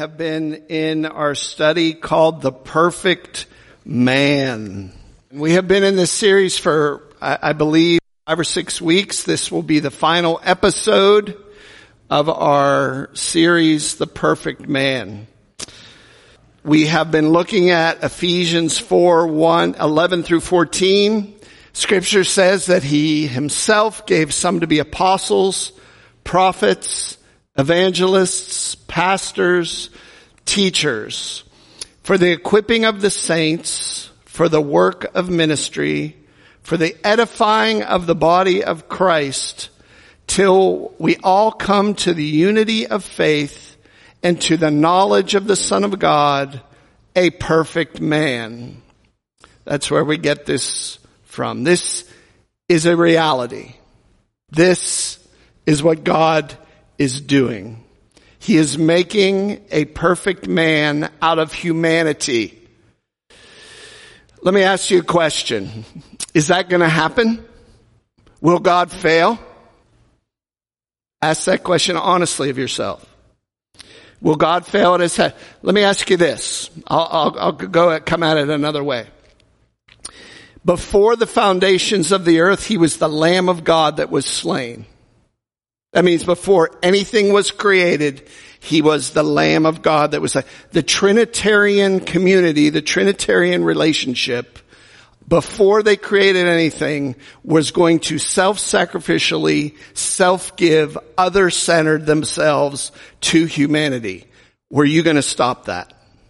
have been in our study called The Perfect Man. We have been in this series for, I believe, 5 or 6 weeks. This will be the final episode of our series, The Perfect Man. We have been looking at Ephesians 4:11 through 14. Scripture says that he himself gave some to be apostles, prophets, evangelists, pastors, teachers, for the equipping of the saints, for the work of ministry, for the edifying of the body of Christ, till we all come to the unity of faith and to the knowledge of the Son of God, a perfect man. That's where we get this from. This is a reality. This is what God is doing. He is making a perfect man out of humanity. Let me ask you a question. Is that going to happen? Will God fail? Ask that question honestly of yourself. Will God fail at his head? Let me ask you this. I'll come at it another way. Before the foundations of the earth, he was the Lamb of God that was slain. That means before anything was created, he was the Lamb of God that was slain. The Trinitarian community, the Trinitarian relationship, before they created anything, was going to self-sacrificially, self-give, other-centered themselves to humanity. Were you going to stop that?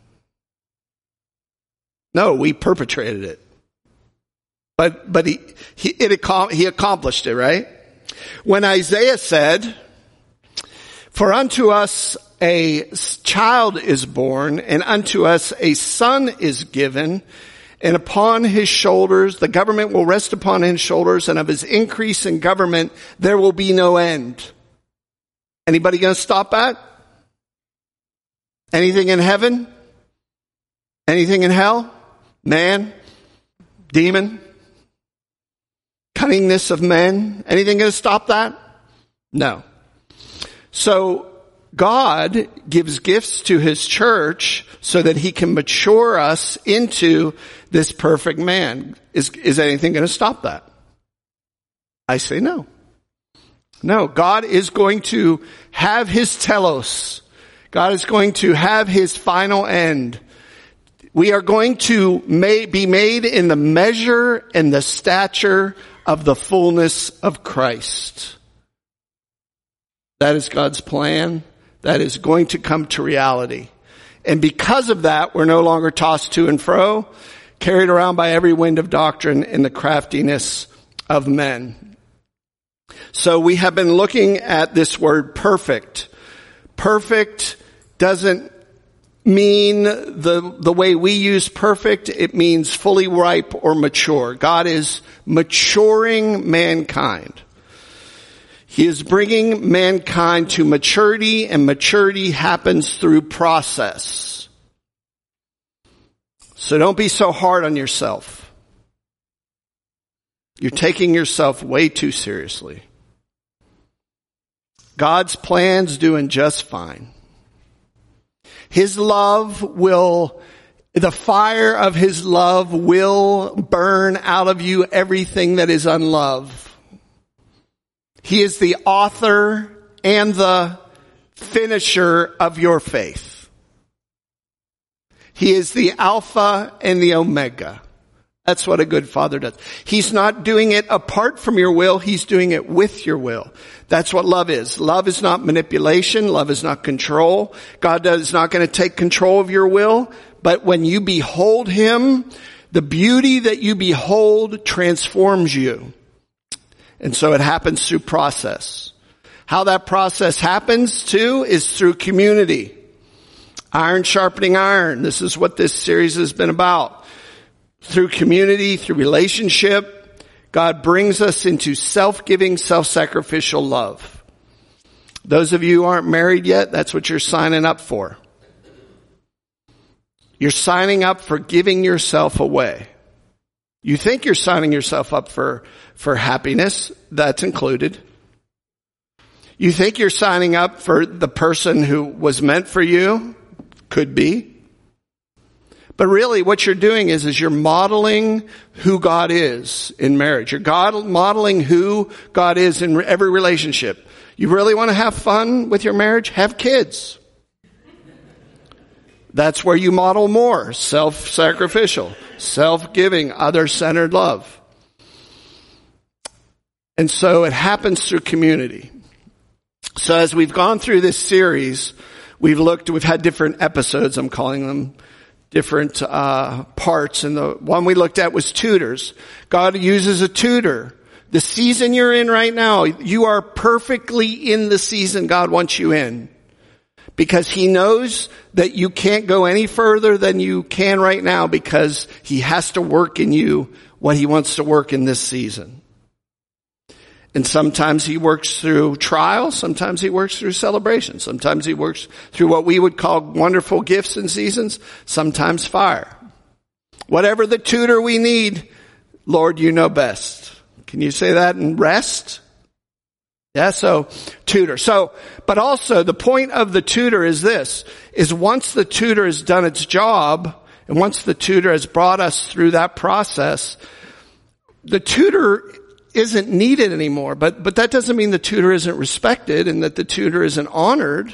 No, we perpetrated it. But he accomplished it, right? When Isaiah said, "For unto us a child is born, and unto us a son is given, and upon his shoulders, the government will rest upon his shoulders, and of his increase in government there will be no end." Anybody going to stop that? Anything in heaven? Anything in hell? Man? Demon? Cunningness of men? Anything going to stop that? No. So God gives gifts to his church so that he can mature us into this perfect man. Is anything going to stop that? I say no. No, God is going to have his telos. God is going to have his final end. We are going to be made in the measure and the stature of the fullness of Christ. That is God's plan. That is going to come to reality. And because of that, we're no longer tossed to and fro, carried around by every wind of doctrine and the craftiness of men. So we have been looking at this word perfect. Perfect doesn't mean the way we use perfect. It means fully ripe or mature. God is maturing mankind. He is bringing mankind to maturity, and maturity happens through process. So don't be so hard on yourself. You're taking yourself way too seriously. God's plan's doing just fine. His love the fire of his love will burn out of you everything that is unlove. He is the author and the finisher of your faith. He is the Alpha and the Omega. That's what a good father does. He's not doing it apart from your will. He's doing it with your will. That's what love is. Love is not manipulation. Love is not control. God is not going to take control of your will. But when you behold him, the beauty that you behold transforms you. And so it happens through process. How that process happens too is through community. Iron sharpening iron. This is what this series has been about. Through community, through relationship, God brings us into self-giving, self-sacrificial love. Those of you who aren't married yet, that's what you're signing up for. You're signing up for giving yourself away. You think you're signing yourself up for happiness. That's included. You think you're signing up for the person who was meant for you. Could be. But really what you're doing is you're modeling who God is in marriage. You're modeling who God is in every relationship. You really want to have fun with your marriage? Have kids. That's where you model more self-sacrificial, self-giving, other-centered love. And so it happens through community. So as we've gone through this series, we've had different episodes, I'm calling them, different parts. And the one we looked at was tutors. God uses a tutor. The season you're in right now, you are perfectly in the season God wants you in. Because he knows that you can't go any further than you can right now because he has to work in you what he wants to work in this season. And sometimes he works through trials. Sometimes he works through celebration. Sometimes he works through what we would call wonderful gifts and seasons. Sometimes fire. Whatever the tutor we need, Lord, you know best. Can you say that and rest? Yeah, so tutor. But also the point of the tutor is this, is once the tutor has done its job, and once the tutor has brought us through that process, the tutor isn't needed anymore. But that doesn't mean the tutor isn't respected and that the tutor isn't honored.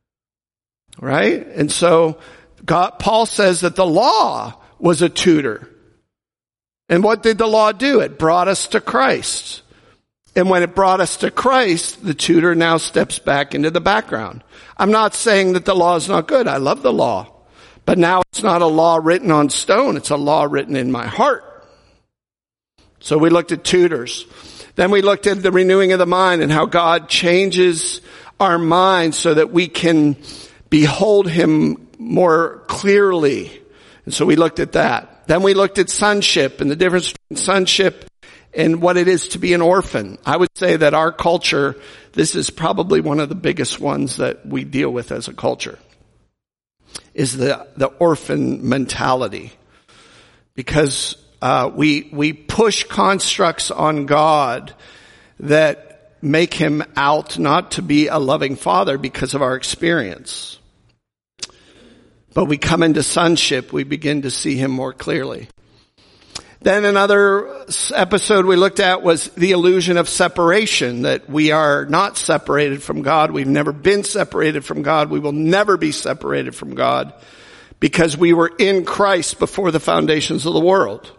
Right? And so Paul says that the law was a tutor. And what did the law do? It brought us to Christ. And when it brought us to Christ, the tutor now steps back into the background. I'm not saying that the law is not good. I love the law. But now it's not a law written on stone. It's a law written in my heart. So we looked at tutors. Then we looked at the renewing of the mind and how God changes our minds so that we can behold him more clearly. And so we looked at that. Then we looked at sonship and the difference between sonship and what it is to be an orphan. I would say that our culture, this is probably one of the biggest ones that we deal with as a culture, is the orphan mentality. Because we push constructs on God that make him out not to be a loving father because of our experience. But we come into sonship, we begin to see him more clearly. Then another episode we looked at was the illusion of separation, that we are not separated from God. We've never been separated from God. We will never be separated from God because we were in Christ before the foundations of the world.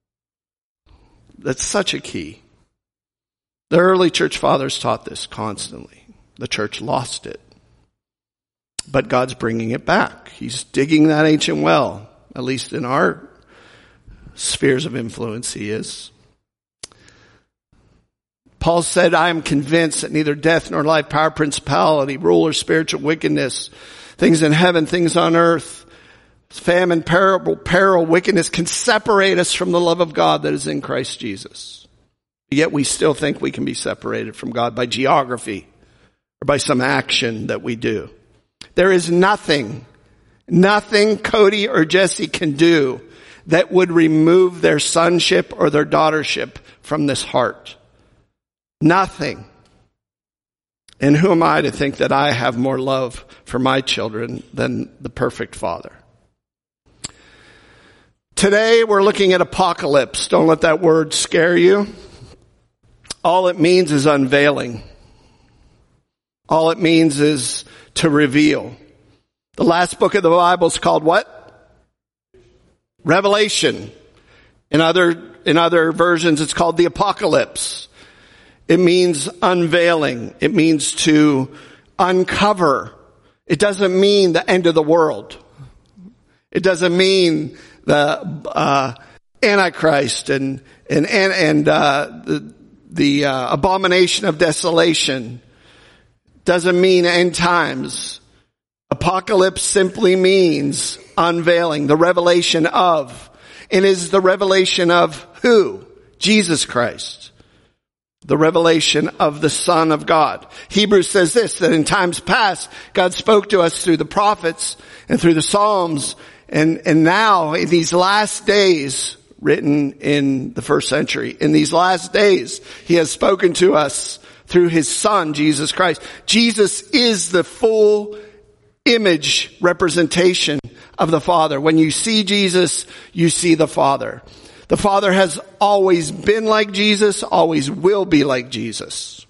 That's such a key. The early church fathers taught this constantly. The church lost it. But God's bringing it back. He's digging that ancient well, at least in our spheres of influence he is. Paul said, I am convinced that neither death nor life, power, principality, rule, or spiritual wickedness, things in heaven, things on earth, famine, peril, wickedness can separate us from the love of God that is in Christ Jesus. Yet we still think we can be separated from God by geography or by some action that we do. There is nothing Cody or Jesse can do that would remove their sonship or their daughtership from this heart. Nothing. And who am I to think that I have more love for my children than the perfect Father? Today we're looking at apocalypse. Don't let that word scare you. All it means is unveiling. All it means is to reveal. The last book of the Bible is called what? Revelation. In other versions, it's called the Apocalypse. It means unveiling. It means to uncover. It doesn't mean the end of the world. It doesn't mean the Antichrist and the abomination of desolation. Doesn't mean end times. Apocalypse simply means unveiling, the revelation of. And is the revelation of who? Jesus Christ. The revelation of the Son of God. Hebrews says this, that in times past, God spoke to us through the prophets and through the Psalms. And now, in these last days, written in the first century, in these last days, he has spoken to us through his Son, Jesus Christ. Jesus is the full image representation of the Father. When you see Jesus, you see the Father. The Father has always been like Jesus, always will be like Jesus.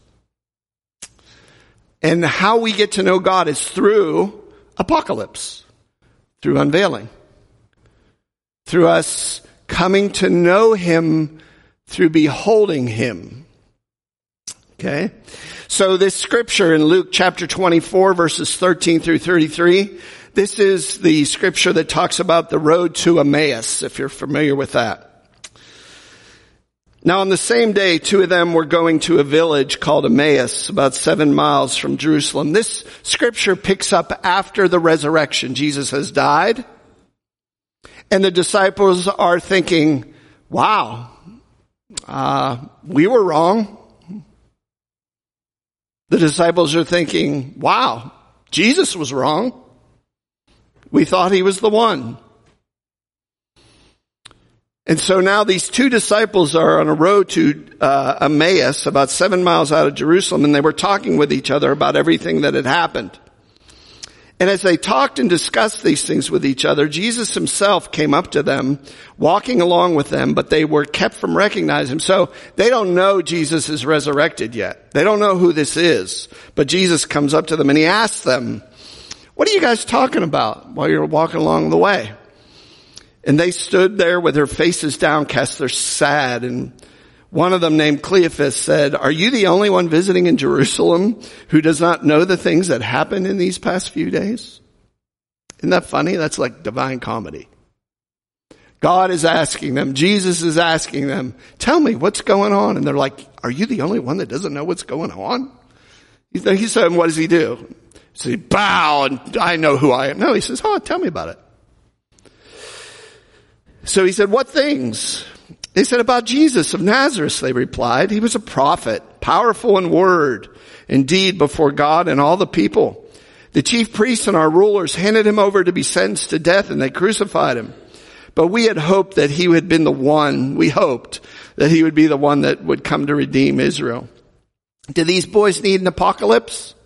And how we get to know God is through apocalypse, through unveiling, through us coming to know Him through beholding Him. Okay? So this scripture in Luke chapter 24 verses 13 through 33, this is the scripture that talks about the road to Emmaus, if you're familiar with that. Now on the same day, two of them were going to a village called Emmaus, about 7 miles from Jerusalem. This scripture picks up after the resurrection. Jesus has died, and the disciples are thinking, wow, we were wrong. The disciples are thinking, wow, Jesus was wrong. We thought He was the one. And so now these two disciples are on a road to Emmaus, about 7 miles out of Jerusalem, and they were talking with each other about everything that had happened. And as they talked and discussed these things with each other, Jesus Himself came up to them, walking along with them, but they were kept from recognizing Him. So they don't know Jesus is resurrected yet. They don't know who this is. But Jesus comes up to them and He asks them, what are you guys talking about while you're walking along the way? And they stood there with their faces downcast. They're sad. And one of them, named Cleophas, said, are you the only one visiting in Jerusalem who does not know the things that happened in these past few days? Isn't that funny? That's like divine comedy. God is asking them, Jesus is asking them, tell me what's going on. And they're like, are you the only one that doesn't know what's going on? He said, what does He do? So he bow and I know who I am. No, He says, oh, tell me about it. So He said, what things? They said, about Jesus of Nazareth, they replied. He was a prophet, powerful in word, in deed before God and all the people. The chief priests and our rulers handed Him over to be sentenced to death, and they crucified Him. But we had hoped that He had been the one, we hoped that He would be the one that would come to redeem Israel. Do these boys need an apocalypse?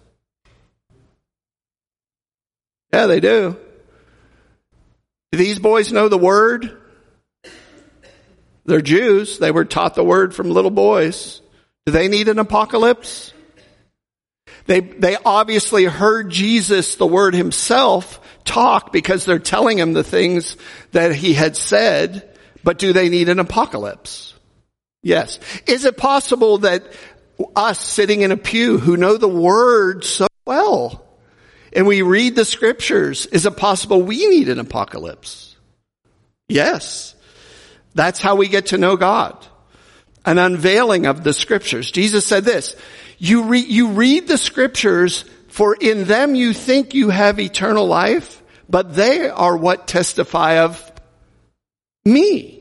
Yeah, they do. Do these boys know the Word? They're Jews. They were taught the Word from little boys. Do they need an apocalypse? They obviously heard Jesus, the Word Himself, talk because they're telling Him the things that He had said. But do they need an apocalypse? Yes. Is it possible that us sitting in a pew who know the Word so well, and we read the Scriptures, is it possible we need an apocalypse? Yes. That's how we get to know God. An unveiling of the Scriptures. Jesus said this, you read the Scriptures, for in them you think you have eternal life, but they are what testify of me.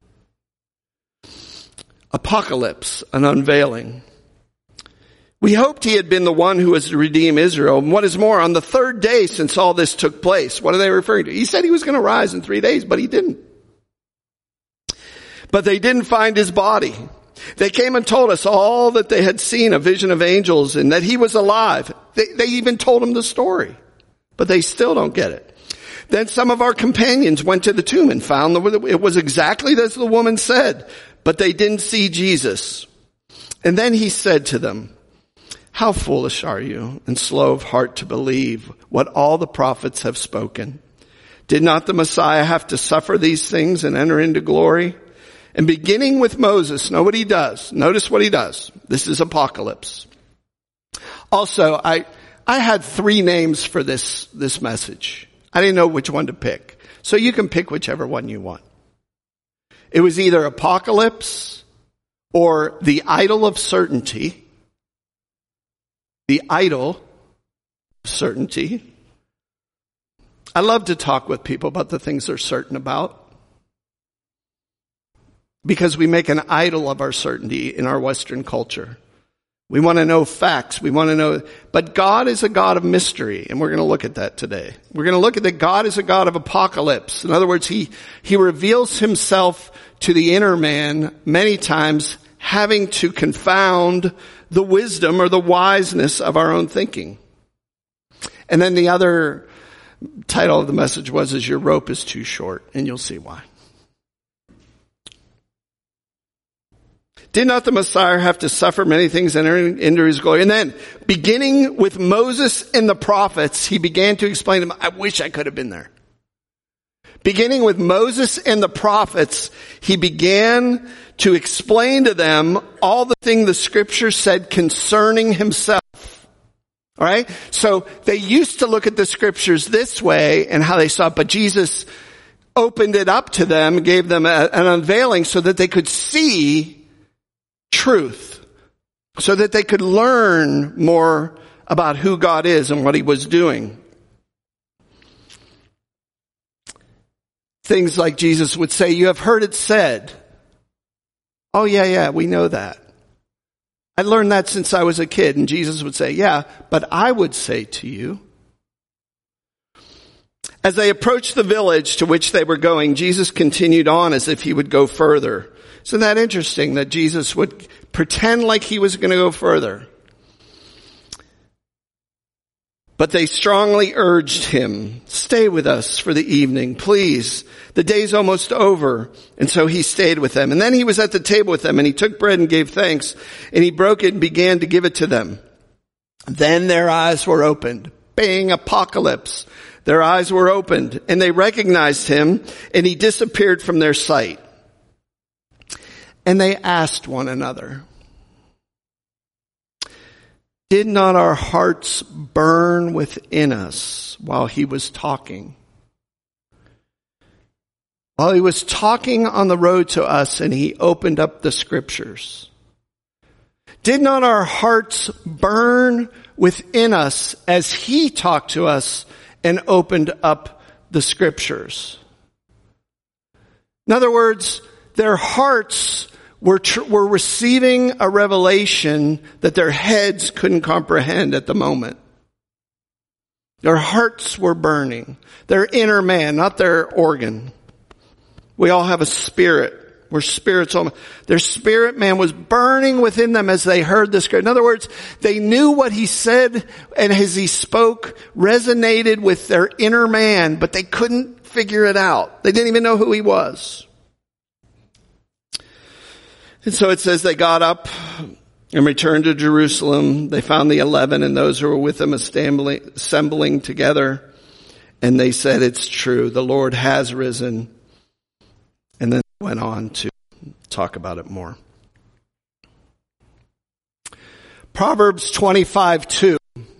Apocalypse, an unveiling. We hoped He had been the one who was to redeem Israel. And what is more, on the third day since all this took place, what are they referring to? He said He was going to rise in 3 days, but He didn't. But they didn't find His body. They came and told us all that they had seen a vision of angels and that He was alive. They even told Him the story, but they still don't get it. Then some of our companions went to the tomb and found that it was exactly as the woman said, but they didn't see Jesus. And then He said to them, how foolish are you and slow of heart to believe what all the prophets have spoken? Did not the Messiah have to suffer these things and enter into glory? And beginning with Moses, know what he does. Notice what he does. This is apocalypse. Also, I had 3 names for this message. I didn't know which one to pick. So you can pick whichever one you want. It was either apocalypse or the idol of certainty. The idol of certainty. I love to talk with people about the things they're certain about, because we make an idol of our certainty in our Western culture. We want to know facts. We want to know, but God is a God of mystery, and we're going to look at that today. We're going to look at that God is a God of apocalypse. In other words, He reveals Himself to the inner man many times, having to confound the wisdom or the wiseness of our own thinking. And then the other Title of the message was Your Rope is Too Short, and you'll see why. Did not the Messiah have to suffer many things and enter into his glory? And then, beginning with Moses and the prophets, he began to explain to them, I wish I could have been there. Beginning with Moses and the prophets, he began to explain to them all the things the scripture said concerning himself. All right? So they used to look at the scriptures this way and how they saw it, but Jesus opened it up to them, gave them an unveiling so that they could see truth, so that they could learn more about who God is and what he was doing. Things like Jesus would say, you have heard it said. Oh yeah, we know that. I learned that since I was a kid. And Jesus would say, yeah, but I would say to you. As they approached the village to which they were going, Jesus continued on as if he would go further. Isn't that interesting that Jesus would pretend like he was going to go further? But they strongly urged him, stay with us for the evening, please. The day's almost over. And so he stayed with them. And then he was at the table with them, and he took bread and gave thanks, and he broke it and began to give it to them. Then their eyes were opened. Bang, apocalypse. Their eyes were opened, and they recognized him, and he disappeared from their sight. And they asked one another, did not our hearts burn within us while he was talking? While he was talking on the road to us and he opened up the scriptures. Did not our hearts burn within us as he talked to us and opened up the scriptures? In other words, their hearts were receiving a revelation that their heads couldn't comprehend at the moment. Their hearts were burning. Their inner man, not their organ. We all have a spirit. We're spirits. Their spirit man was burning within them as they heard the scripture. In other words, they knew what he said and as he spoke resonated with their inner man, but they couldn't figure it out. They didn't even know who he was. And so it says they got up and returned to Jerusalem. They found the 11 and those who were with them assembling together. And they said, it's true, the Lord has risen. And then went on to talk about it more. Proverbs 25:2.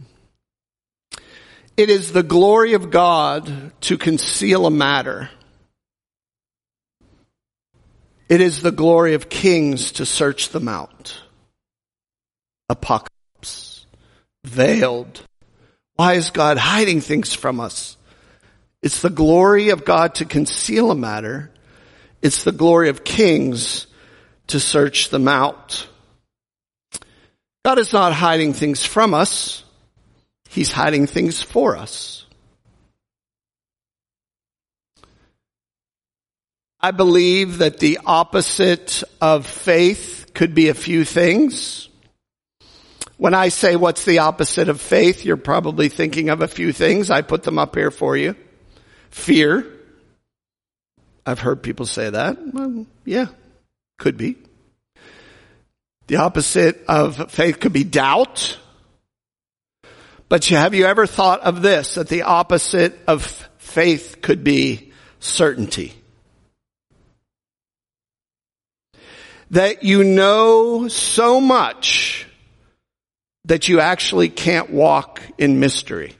It is the glory of God to conceal a matter. It is the glory of kings to search them out. Apocalypse. Veiled. Why is God hiding things from us? It's the glory of God to conceal a matter. It's the glory of kings to search them out. God is not hiding things from us. He's hiding things for us. I believe that the opposite of faith could be a few things. When I say what's the opposite of faith, you're probably thinking of a few things. I put them up here for you. Fear. I've heard people say that. Well, yeah, could be. The opposite of faith could be doubt. But have you ever thought of this, that the opposite of faith could be certainty? That you know so much that you actually can't walk in mystery.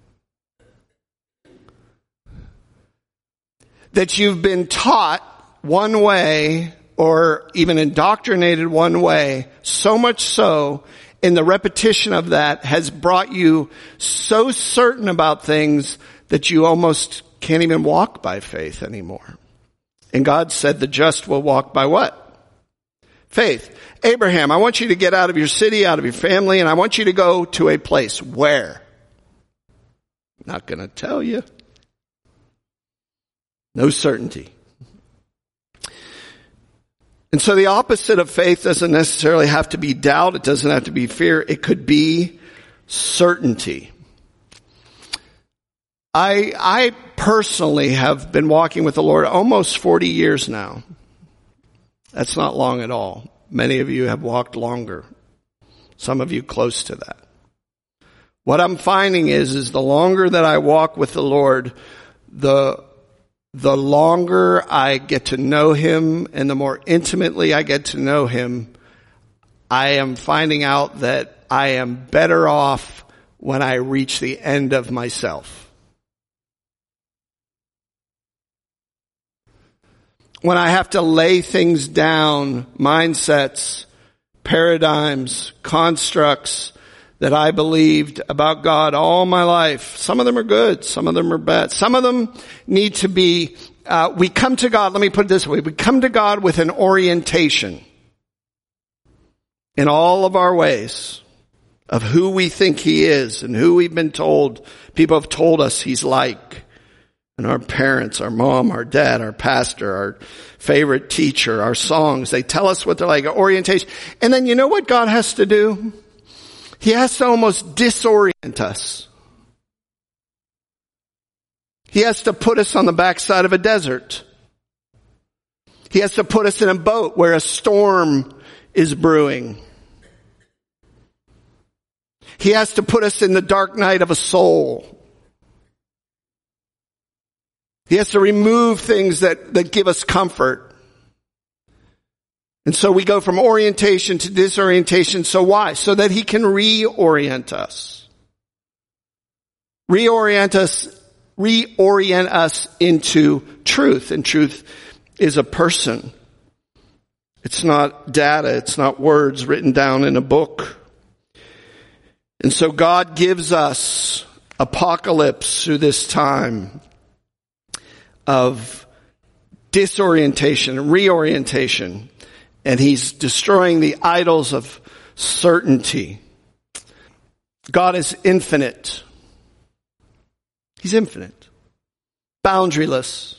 That you've been taught one way or even indoctrinated one way, so much so, and the repetition of that has brought you so certain about things that you almost can't even walk by faith anymore. And God said the just will walk by what? Faith. Abraham, I want you to get out of your city, out of your family, and I want you to go to a place. Where? I'm not going to tell you. No certainty. And so the opposite of faith doesn't necessarily have to be doubt. It doesn't have to be fear. It could be certainty. I personally have been walking with the Lord almost 40 years now. That's not long at all. Many of you have walked longer. Some of you close to that. What I'm finding is the longer that I walk with the Lord, the longer I get to know Him and the more intimately I get to know Him, I am finding out that I am better off when I reach the end of myself. When I have to lay things down, mindsets, paradigms, constructs that I believed about God all my life. Some of them are good. Some of them are bad. Some of them need to be, we come to God, let me put it this way. We come to God with an orientation in all of our ways of who we think He is and who we've been told, people have told us He's like. And our parents, our mom, our dad, our pastor, our favorite teacher, our songs, they tell us what they're like, orientation. And then you know what God has to do? He has to almost disorient us. He has to put us on the backside of a desert. He has to put us in a boat where a storm is brewing. He has to put us in the dark night of a soul. He has to remove things that give us comfort. And so we go from orientation to disorientation. So why? So that He can reorient us. Reorient us into truth. And truth is a person. It's not data. It's not words written down in a book. And so God gives us apocalypse through this time of disorientation and reorientation. And He's destroying the idols of certainty. God is infinite. He's infinite. Boundaryless.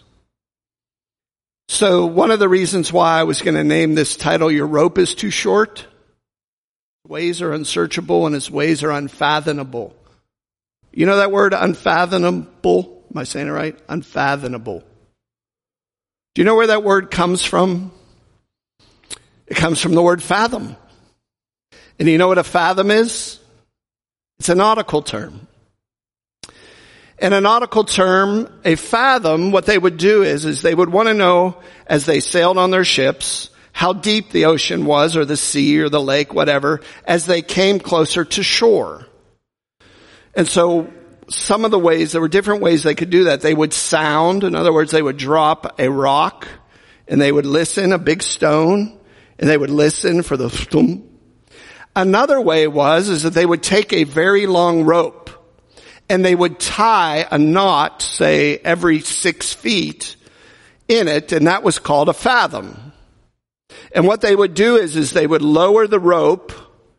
So one of the reasons why I was going to name this title, Your Rope is Too Short. His ways are unsearchable and His ways are unfathomable. You know that word unfathomable? Am I saying it right? Unfathomable. Do you know where that word comes from? It comes from the word fathom. And you know what a fathom is? It's a nautical term. And a nautical term, a fathom, what they would do is they would want to know as they sailed on their ships how deep the ocean was or the sea or the lake, whatever, as they came closer to shore. And so some of the ways, there were different ways they could do that. They would sound. In other words, they would drop a rock and they would listen, a big stone, and they would listen for the thump. Another way is that they would take a very long rope and they would tie a knot, say every 6 feet in it, and that was called a fathom. And what they would do is they would lower the rope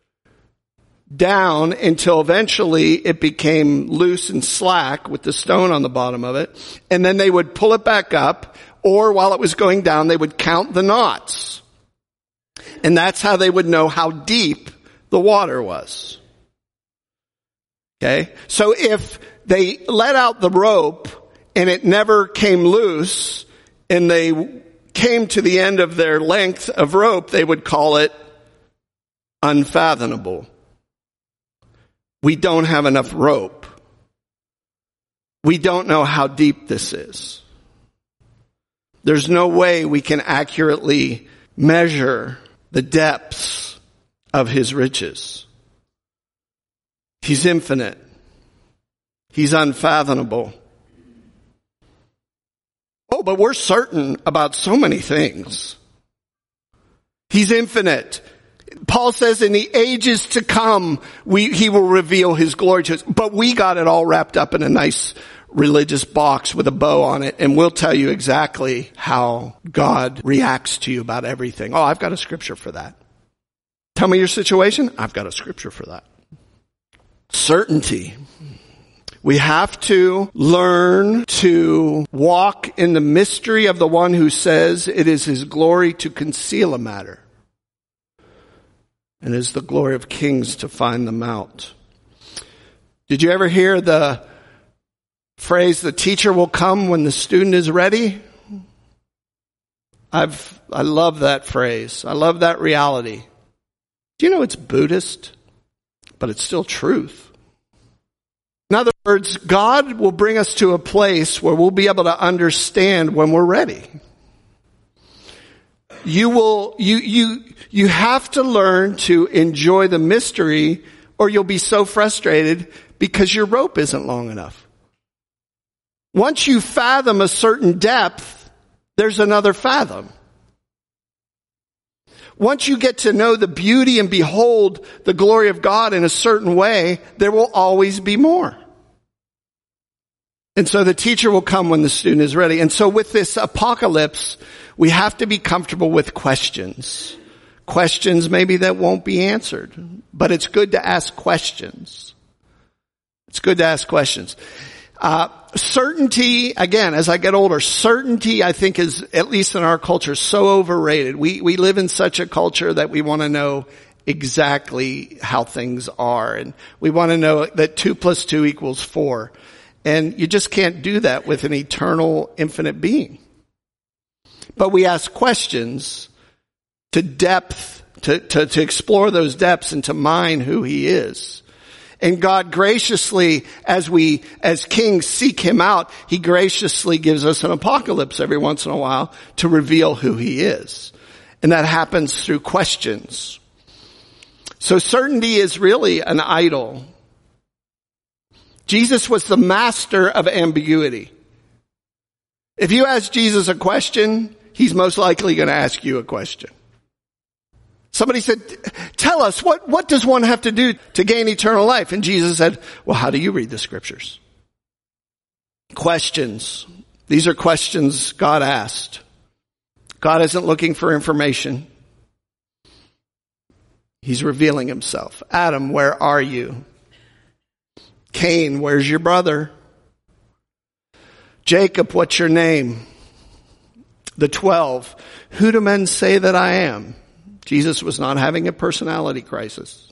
down until eventually it became loose and slack with the stone on the bottom of it. And then they would pull it back up, or while it was going down, they would count the knots. And that's how they would know how deep the water was. Okay? So if they let out the rope and it never came loose and they came to the end of their length of rope, they would call it unfathomable. We don't have enough rope. We don't know how deep this is. There's no way we can accurately measure the depths of His riches. He's infinite. He's unfathomable. Oh, but we're certain about so many things. He's infinite. Paul says in the ages to come, He will reveal His glory to us. But we got it all wrapped up in a nice religious box with a bow on it, and we'll tell you exactly how God reacts to you about everything. Oh, I've got a scripture for that. Tell me your situation. I've got a scripture for that. Certainty. We have to learn to walk in the mystery of the one who says it is His glory to conceal a matter, and it is the glory of kings to find them out. Did you ever hear the phrase, the teacher will come when the student is ready. I love that phrase. I love that reality. Do you know it's Buddhist? But it's still truth. In other words, God will bring us to a place where we'll be able to understand when we're ready. You have to learn to enjoy the mystery, or you'll be so frustrated because your rope isn't long enough. Once you fathom a certain depth, there's another fathom. Once you get to know the beauty and behold the glory of God in a certain way, there will always be more. And so the teacher will come when the student is ready. And so with this apocalypse, we have to be comfortable with questions. Questions maybe that won't be answered. But it's good to ask questions. It's good to ask questions. Certainty, again, as I get older, certainty I think is, at least in our culture, so overrated. We live in such a culture that we want to know exactly how things are. And we want to know that 2 + 2 = 4. And you just can't do that with an eternal, infinite being. But we ask questions to depth, to explore those depths and to mine who he is. And God graciously, as kings seek him out, he graciously gives us an apocalypse every once in a while to reveal who he is. And that happens through questions. So certainty is really an idol. Jesus was the master of ambiguity. If you ask Jesus a question, he's most likely going to ask you a question. Somebody said, tell us, what does one have to do to gain eternal life? And Jesus said, well, how do you read the scriptures? Questions. These are questions God asked. God isn't looking for information. He's revealing himself. Adam, where are you? Cain, where's your brother? Jacob, what's your name? The 12, who do men say that I am? Jesus was not having a personality crisis.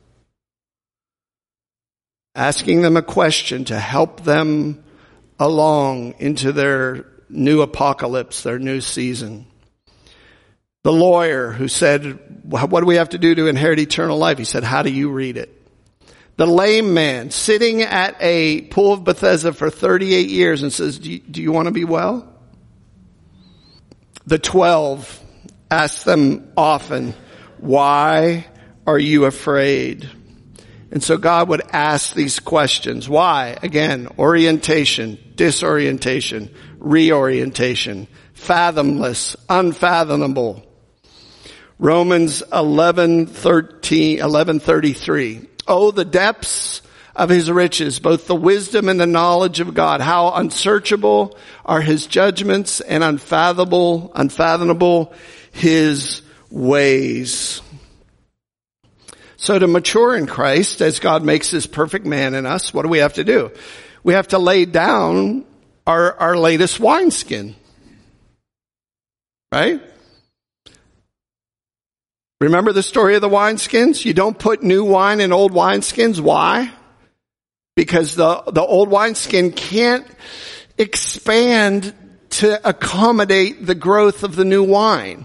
Asking them a question to help them along into their new apocalypse, their new season. The lawyer who said, what do we have to do to inherit eternal life? He said, how do you read it? The lame man sitting at a pool of Bethesda for 38 years and says, do you want to be well? The 12 asked them often, why are you afraid? And so God would ask these questions. Why? Again, orientation, disorientation, reorientation, fathomless, unfathomable. Romans 11:33. Oh, the depths of his riches, both the wisdom and the knowledge of God. How unsearchable are his judgments and unfathomable his ways. So to mature in Christ, as God makes his perfect man in us, what do we have to do? We have to lay down our latest wineskin. Right? Remember the story of the wineskins? You don't put new wine in old wineskins. Why? Because the old wineskin can't expand to accommodate the growth of the new wine.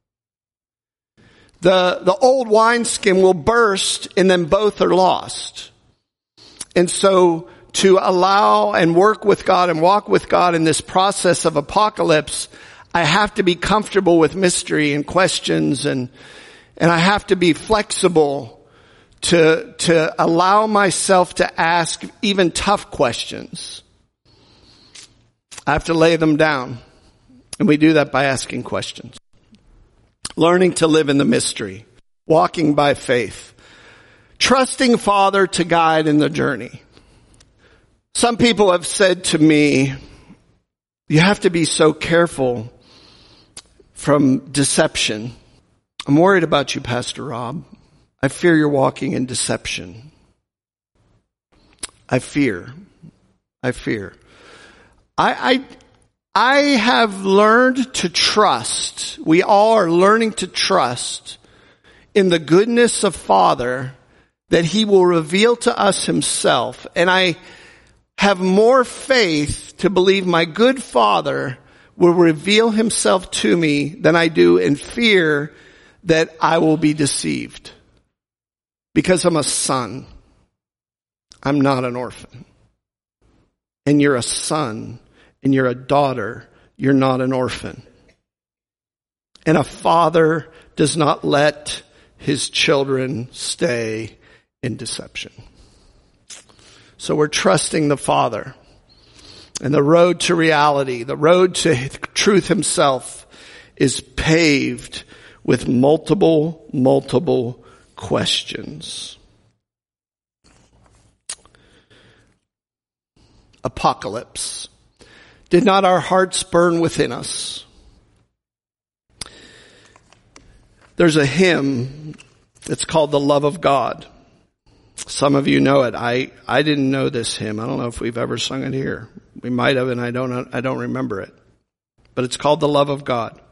The old wineskin will burst and then both are lost. And so to allow and work with God and walk with God in this process of apocalypse, I have to be comfortable with mystery and questions, and I have to be flexible to allow myself to ask even tough questions. I have to lay them down. And we do that by asking questions. Learning to live in the mystery. Walking by faith. Trusting Father to guide in the journey. Some people have said to me, you have to be so careful from deception. I'm worried about you, Pastor Rob. I fear you're walking in deception. I fear. I have learned to trust. We all are learning to trust in the goodness of Father that he will reveal to us himself. And I have more faith to believe my good Father will reveal himself to me than I do in fear that I will be deceived. Because I'm a son. I'm not an orphan. And you're a son, and you're a daughter. You're not an orphan. And a father does not let his children stay in deception. So we're trusting the Father. And the road to reality, the road to truth himself, is paved with multiple questions. Apocalypse. Did not our hearts burn within us? There's a hymn that's called The Love of God. Some of you know it. I didn't know this hymn. I don't know if we've ever sung it here. We might have, and I don't remember it. But it's called The Love of God.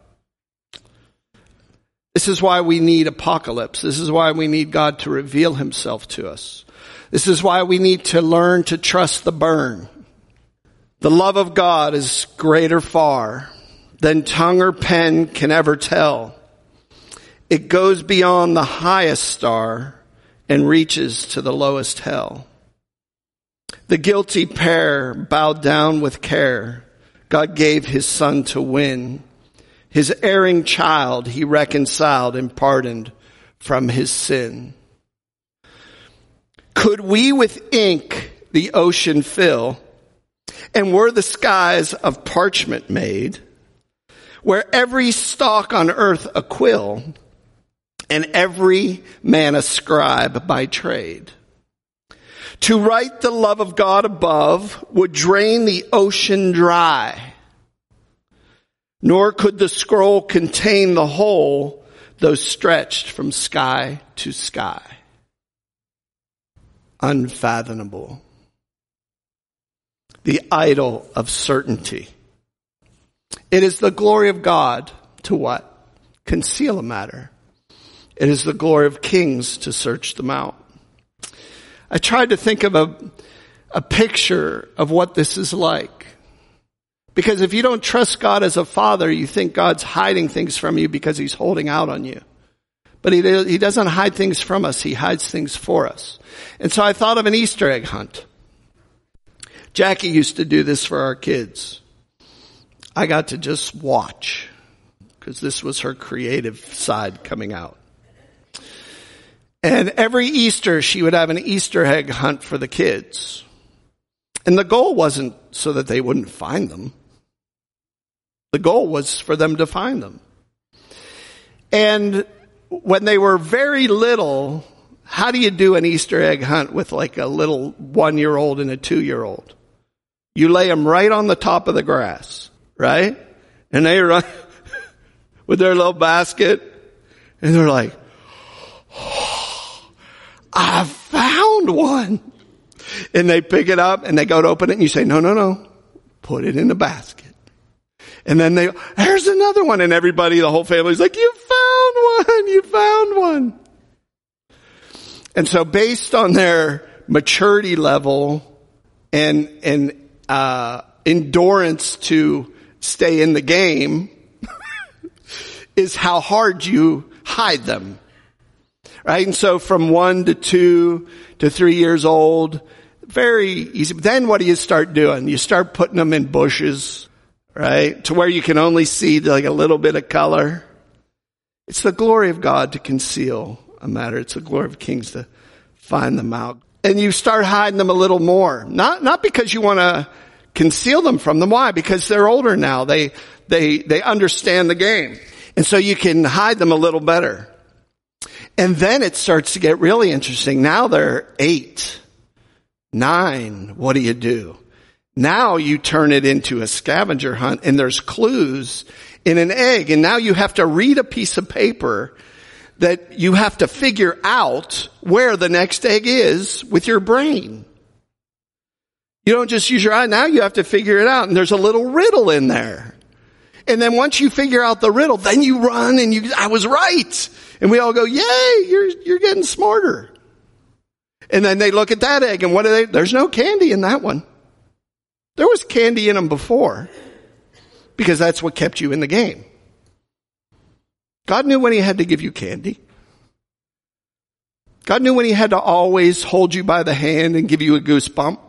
This is why we need apocalypse. This is why we need God to reveal himself to us. This is why we need to learn to trust the burn. The love of God is greater far than tongue or pen can ever tell. It goes beyond the highest star and reaches to the lowest hell. The guilty pair bowed down with care. God gave his son to win. His erring child he reconciled and pardoned from his sin. Could we with ink the ocean fill, and were the skies of parchment made, where every stalk on earth a quill, and every man a scribe by trade, to write the love of God above would drain the ocean dry, nor could the scroll contain the whole, though stretched from sky to sky. Unfathomable. The idol of certainty. It is the glory of God to what? Conceal a matter. It is the glory of kings to search them out. I tried to think of a picture of what this is like. Because if you don't trust God as a father, you think God's hiding things from you because he's holding out on you. But he doesn't hide things from us. He hides things for us. And so I thought of an Easter egg hunt. Jackie used to do this for our kids. I got to just watch because this was her creative side coming out. And every Easter she would have an Easter egg hunt for the kids. And the goal wasn't so that they wouldn't find them. The goal was for them to find them. And when they were very little, how do you do an Easter egg hunt with like a little 1-year-old and a 2-year-old? You lay them right on the top of the grass, right? And they run with their little basket and they're like, oh, I found one. And they pick it up and they go to open it and you say, no, put it in the basket. And then there's another one, and everybody, the whole family's like, you found one. And so based on their maturity level and endurance to stay in the game is how hard you hide them. Right? And so from 1 to 2 to 3 years old, very easy. But then what do you start doing? You start putting them in bushes, right? To where you can only see like a little bit of color. It's the glory of God to conceal a matter. It's the glory of kings to find them out. And you start hiding them a little more. Not because you want to conceal them from them. Why? Because they're older now. They understand the game. And so you can hide them a little better. And then it starts to get really interesting. Now they're 8, 9. What do? Now you turn it into a scavenger hunt and there's clues in an egg. And now you have to read a piece of paper that you have to figure out where the next egg is with your brain. You don't just use your eye. Now you have to figure it out. And there's a little riddle in there. And then once you figure out the riddle, then you run and I was right. And we all go, yay, you're getting smarter. And then they look at that egg and what do there's no candy in that one. There was candy in them before, because that's what kept you in the game. God knew when he had to give you candy. God knew when he had to always hold you by the hand and give you a goosebump.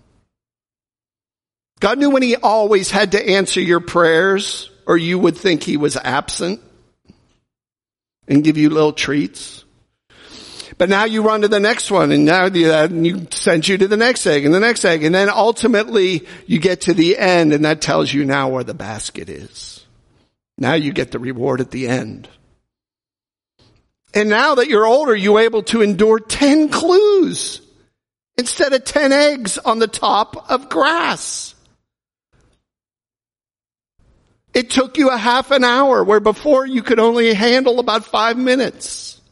God knew when he always had to answer your prayers, or you would think he was absent, and give you little treats. But now you run to the next one, and now you send you to the next egg and the next egg, and then ultimately you get to the end, and that tells you now where the basket is. Now you get the reward at the end. And now that you're older, you're able to endure 10 clues instead of 10 eggs on the top of grass. It took you a half an hour, where before you could only handle about 5 minutes.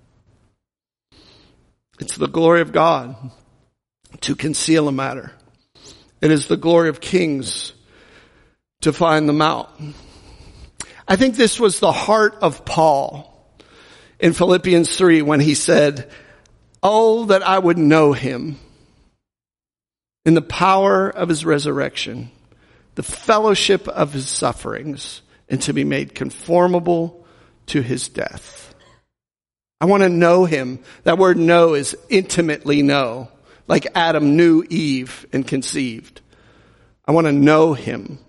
It's the glory of God to conceal a matter. It is the glory of kings to find them out. I think this was the heart of Paul in Philippians 3 when he said, "Oh, that I would know him in the power of his resurrection, the fellowship of his sufferings, and to be made conformable to his death." I want to know him. That word know is intimately know, like Adam knew Eve and conceived. I want to know him.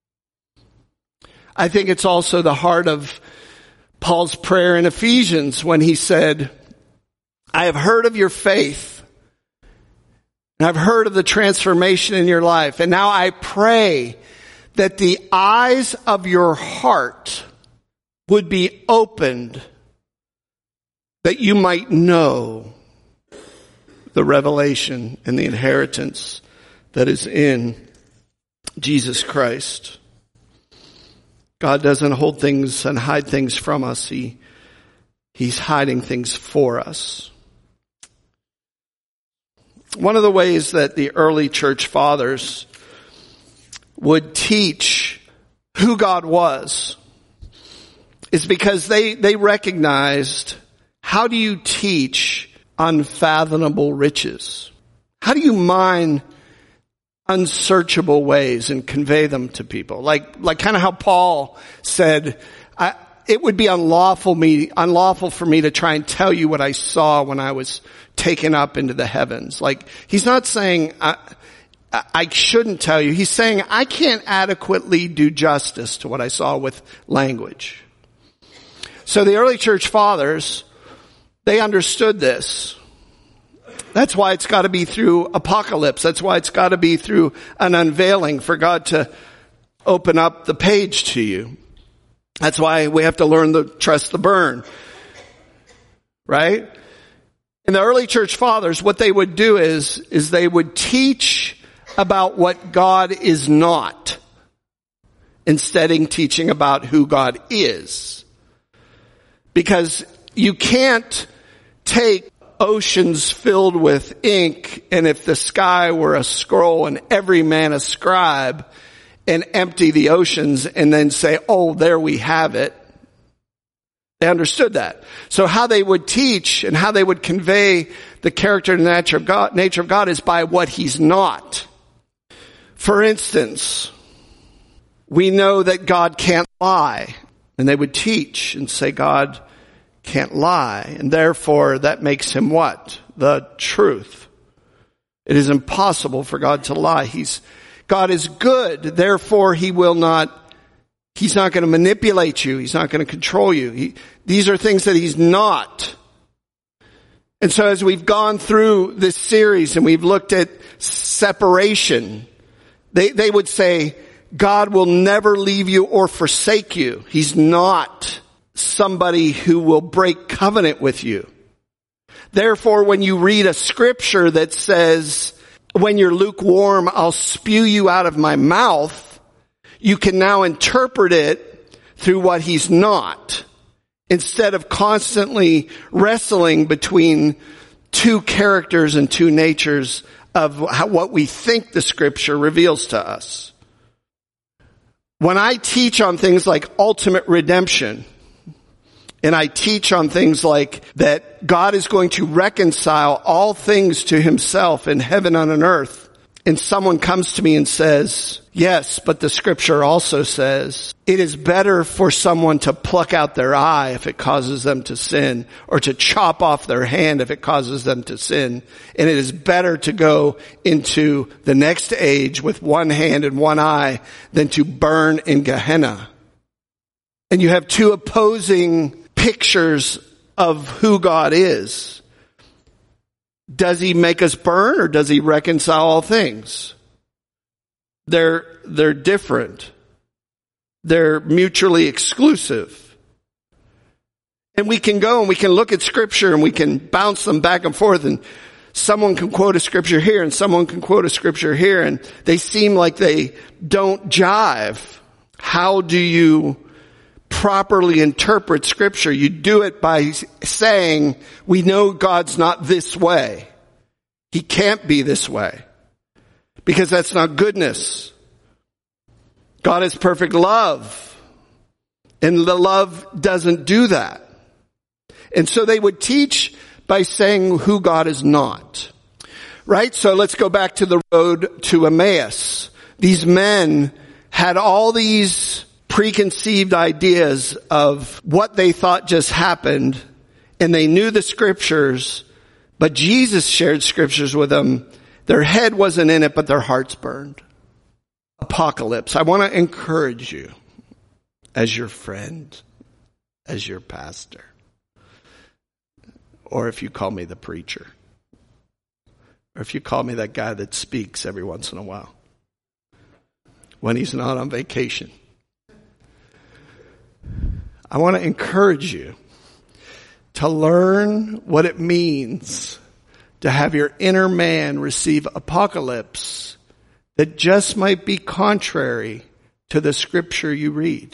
I think it's also the heart of Paul's prayer in Ephesians when he said, "I have heard of your faith, and I've heard of the transformation in your life, and now I pray that the eyes of your heart would be opened, that you might know the revelation and the inheritance that is in Jesus Christ." God doesn't hold things and hide things from us. He's hiding things for us. One of the ways that the early church fathers would teach who God was is because they recognized, how do you teach unfathomable riches? How do you mine unsearchable ways and convey them to people? Like kind of how Paul said, it would be unlawful for me to try and tell you what I saw when I was taken up into the heavens. Like, he's not saying I shouldn't tell you. He's saying I can't adequately do justice to what I saw with language. So the early church fathers, they understood this. That's why it's got to be through apocalypse. That's why it's got to be through an unveiling for God to open up the page to you. That's why we have to learn to trust the burn. Right? In the early church fathers, what they would do is they would teach about what God is not, instead of teaching about who God is. Because you can't take oceans filled with ink, and if the sky were a scroll and every man a scribe, and empty the oceans and then say, "Oh, there we have it." They understood that. So how they would teach and how they would convey the character and nature of God is by what he's not. For instance, we know that God can't lie, and they would teach and say God can't lie, and therefore that makes him what? The truth. It is impossible for God to lie. God is good, therefore he's not going to manipulate you. He's not going to control you. These are things that he's not. And so as we've gone through this series and we've looked at separation, they would say, God will never leave you or forsake you. He's not somebody who will break covenant with you. Therefore, when you read a scripture that says, "When you're lukewarm, I'll spew you out of my mouth," you can now interpret it through what he's not, instead of constantly wrestling between two characters and two natures of what we think the scripture reveals to us. When I teach on things like ultimate redemption, and I teach on things like that God is going to reconcile all things to himself in heaven and on earth, and someone comes to me and says, yes, but the scripture also says it is better for someone to pluck out their eye if it causes them to sin, or to chop off their hand if it causes them to sin. And it is better to go into the next age with one hand and one eye than to burn in Gehenna. And you have two opposing pictures of who God is. Does he make us burn, or does he reconcile all things? They're different. They're mutually exclusive. And we can go and we can look at scripture and we can bounce them back and forth, and someone can quote a scripture here and someone can quote a scripture here, and they seem like they don't jive. How do you properly interpret scripture? You do it by saying, we know God's not this way. He can't be this way, because that's not goodness. God is perfect love, and the love doesn't do that. And so they would teach by saying who God is not. Right? So let's go back to the road to Emmaus. These men had all these preconceived ideas of what they thought just happened, and they knew the scriptures, but Jesus shared scriptures with them. Their head wasn't in it, but their hearts burned. Apocalypse. I want to encourage you, as your friend, as your pastor, or if you call me the preacher, or if you call me that guy that speaks every once in a while when he's not on vacation. I want to encourage you to learn what it means to have your inner man receive apocalypse that just might be contrary to the scripture you read.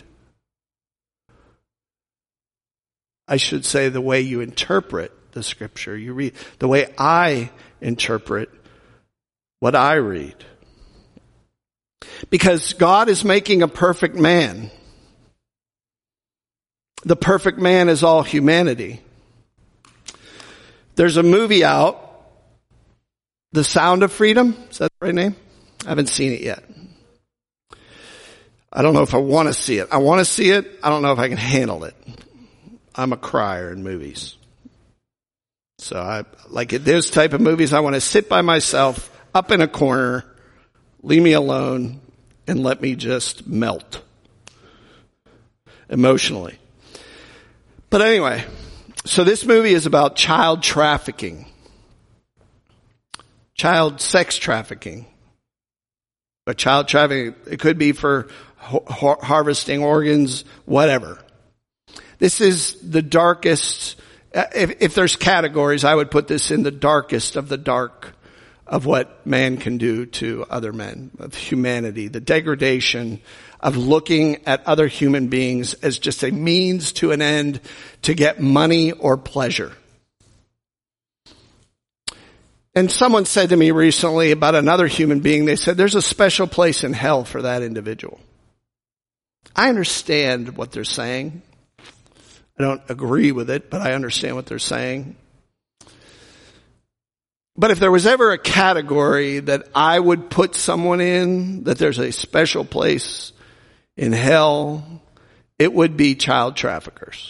I should say the way you interpret the scripture you read, the way I interpret what I read. Because God is making a perfect man. The perfect man is all humanity. There's a movie out, The Sound of Freedom. Is that the right name? I haven't seen it yet. I don't know if I want to see it. I want to see it. I don't know if I can handle it. I'm a crier in movies. So I like this type of movies. I want to sit by myself up in a corner, leave me alone, and let me just melt emotionally. But anyway, so this movie is about child trafficking. Child sex trafficking. But child trafficking, it could be for harvesting organs, whatever. This is the darkest, if there's categories, I would put this in the darkest of the dark of what man can do to other men, of humanity, the degradation of looking at other human beings as just a means to an end to get money or pleasure. And someone said to me recently about another human being, they said, there's a special place in hell for that individual. I understand what they're saying. I don't agree with it, but I understand what they're saying. But if there was ever a category that I would put someone in, that there's a special place in hell, it would be child traffickers.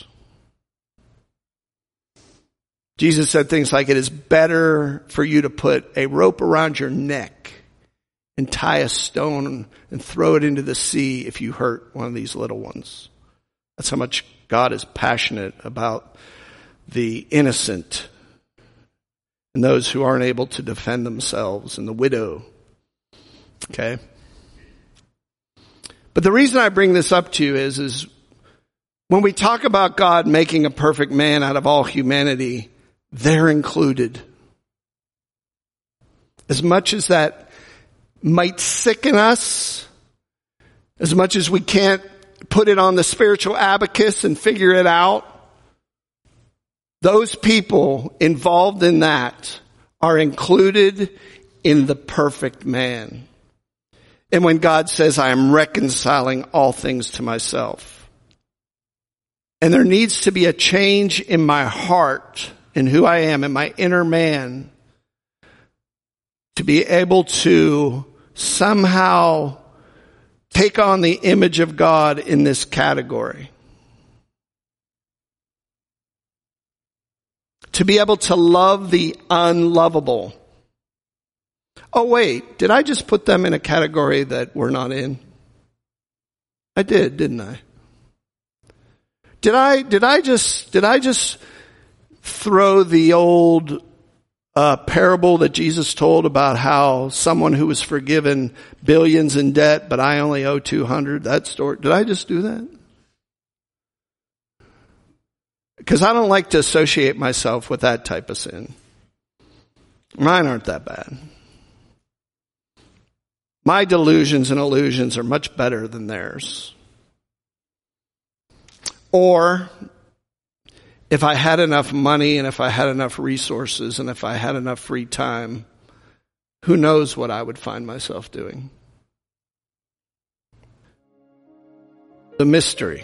Jesus said things like, it is better for you to put a rope around your neck and tie a stone and throw it into the sea if you hurt one of these little ones. That's how much God is passionate about the innocent and those who aren't able to defend themselves and the widow. Okay? But the reason I bring this up to you is when we talk about God making a perfect man out of all humanity, they're included. As much as that might sicken us, as much as we can't put it on the spiritual abacus and figure it out, those people involved in that are included in the perfect man. And when God says, I am reconciling all things to myself. And there needs to be a change in my heart, in who I am, in my inner man, to be able to somehow take on the image of God in this category. To be able to love the unlovable. Oh wait, did I just put them in a category that we're not in? I did, didn't I? Did I just throw the old parable that Jesus told about how someone who was forgiven billions in debt, but I only owe 200, that story? Did I just do that? Because I don't like to associate myself with that type of sin. Mine aren't that bad. My delusions and illusions are much better than theirs. Or, if I had enough money and if I had enough resources and if I had enough free time, who knows what I would find myself doing? The mystery.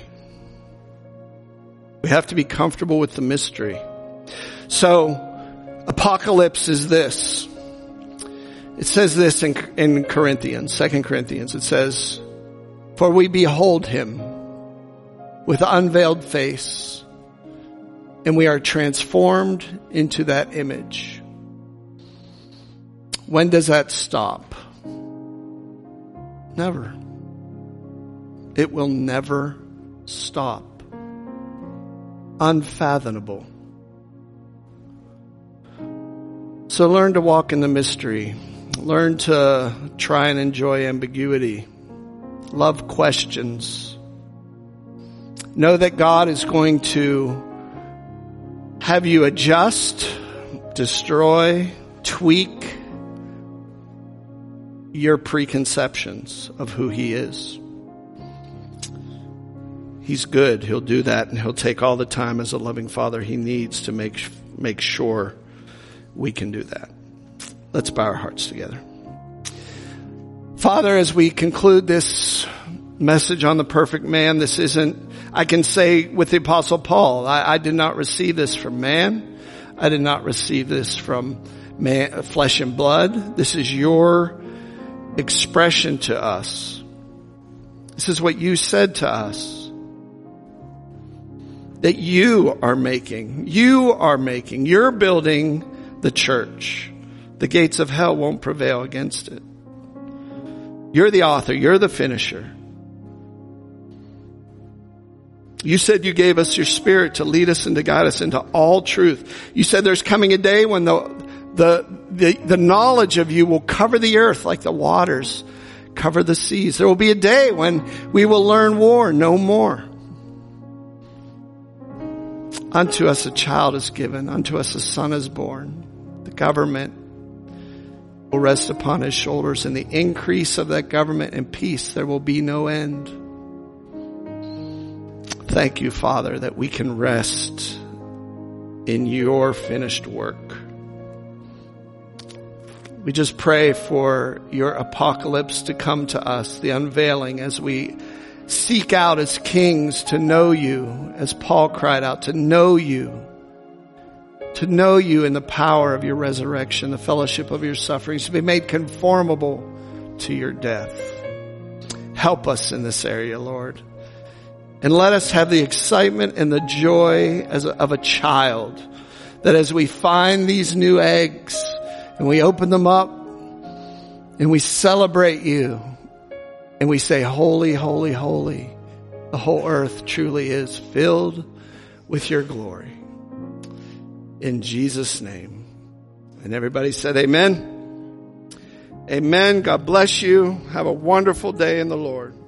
We have to be comfortable with the mystery. So, apocalypse is this. It says this in Corinthians, 2 Corinthians. It says, "For we behold him with unveiled face, and we are transformed into that image." When does that stop? Never. It will never stop. Unfathomable. So learn to walk in the mystery. Learn to try and enjoy ambiguity. Love questions. Know that God is going to have you adjust, destroy, tweak your preconceptions of who He is. He's good. He'll do that, and He'll take all the time as a loving Father He needs to make sure we can do that. Let's bow our hearts together. Father, as we conclude this message on the perfect man, this isn't, I can say with the Apostle Paul, I did not receive this from man. I did not receive this from man, flesh and blood. This is your expression to us. This is what you said to us. That you are making. You're building the church. The gates of hell won't prevail against it. You're the author. You're the finisher. You said you gave us your Spirit to lead us and to guide us into all truth. You said there's coming a day when the knowledge of you will cover the earth like the waters cover the seas. There will be a day when we will learn war no more. Unto us a child is given. Unto us a son is born. The government will rest upon his shoulders. And the increase of that government and peace, there will be no end. Thank you, Father, that we can rest in your finished work. We just pray for your apocalypse to come to us, the unveiling, as we seek out as kings to know you, as Paul cried out, to know you in the power of your resurrection, the fellowship of your sufferings, to be made conformable to your death. Help us in this area, Lord. And let us have the excitement and the joy of a child, that as we find these new eggs and we open them up and we celebrate you, and we say, holy, holy, holy. The whole earth truly is filled with your glory. In Jesus' name. And everybody said amen. Amen. God bless you. Have a wonderful day in the Lord.